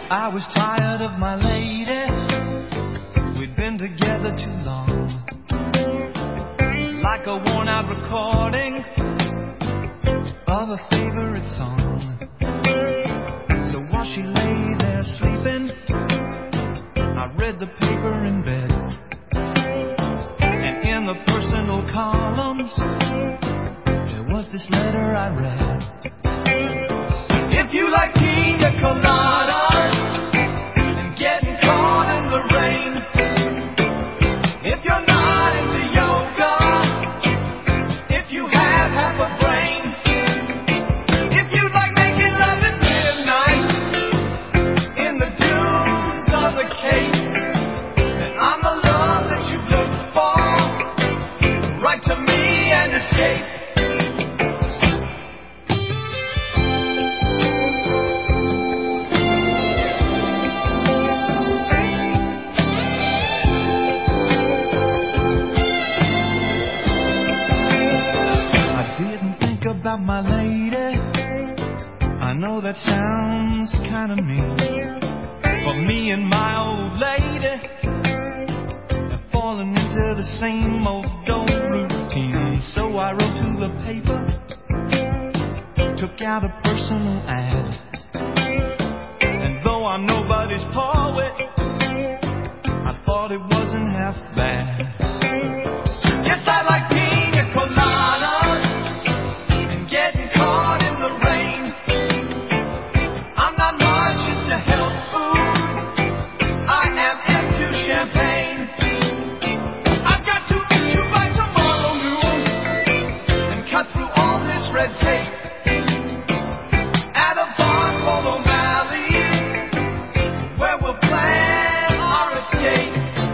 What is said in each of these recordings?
I was tired of my lady. We'd been together too long, like a worn-out recording of a favorite song. So while she lay there sleeping, I read the paper in bed, and in the personal columns there was this letter I read. If you like pina coladas and getting caught in the rain, if you're not into yoga, if you have half a brain, if you like making love at midnight in the dunes of the Cape, then I'm the love that you look for. Write to me and escape. About my lady, I know that sounds kind of mean, but me and my old lady have fallen into the same old routine. So I wrote to the paper, took out a personal ad, and though I'm nobody's poet, I thought it wasn't half bad. Yes, I like pina coladas, getting caught in the rain. I'm not much into health food, I am into champagne. I've got to meet you by tomorrow noon and cut through all this red tape at a bar called O'Malley's, where we'll plan our escape.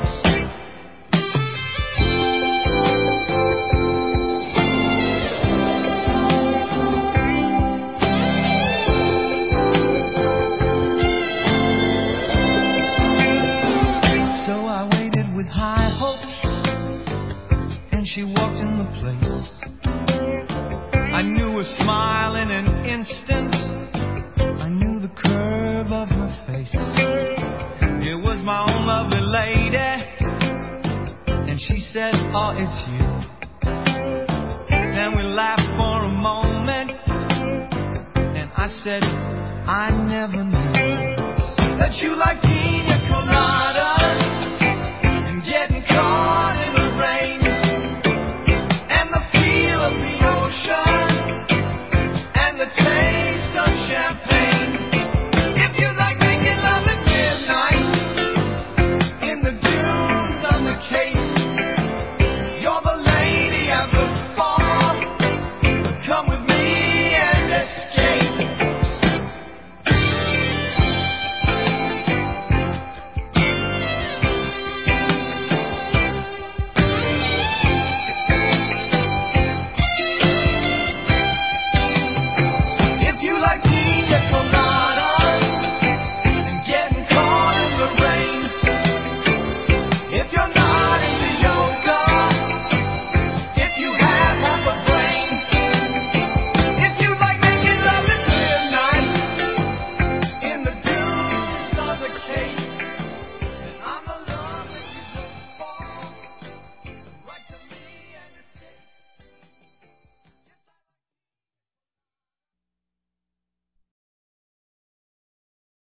She walked in the place. I knew her smile in an instant. I knew the curve of her face. It was my own lovely lady. And she said, oh, it's you. Then we laughed for a moment, and I said, I never knew that you like